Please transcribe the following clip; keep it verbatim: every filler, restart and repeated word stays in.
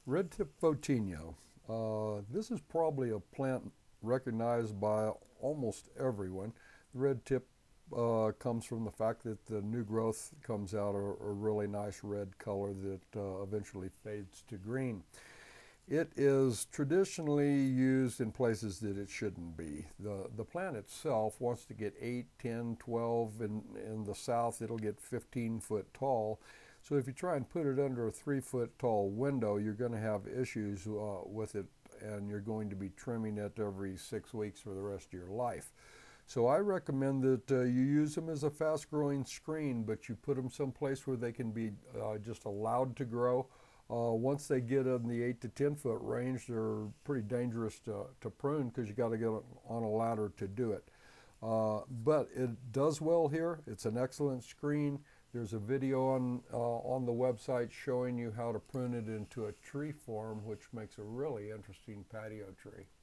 Red tip photinio. Uh, this is probably a plant recognized by almost everyone. The red tip uh, comes from the fact that the new growth comes out a, a really nice red color that uh, eventually fades to green. It is traditionally used in places that it shouldn't be. The, the plant itself wants to get eight, ten, twelve. In, in the south, it'll get fifteen foot tall. So if you try and put it under a three foot tall window, you're going to have issues uh, with it, and you're going to be trimming it every six weeks for the rest of your life. So I recommend that uh, you use them as a fast growing screen, but you put them someplace where they can be uh, just allowed to grow. Uh, once they get in the eight to ten foot range, they're pretty dangerous to, to prune because you got to get on a ladder to do it. Uh, but it does well here. It's an excellent screen. There's a video on uh, on the website showing you how to prune it into a tree form, which makes a really interesting patio tree.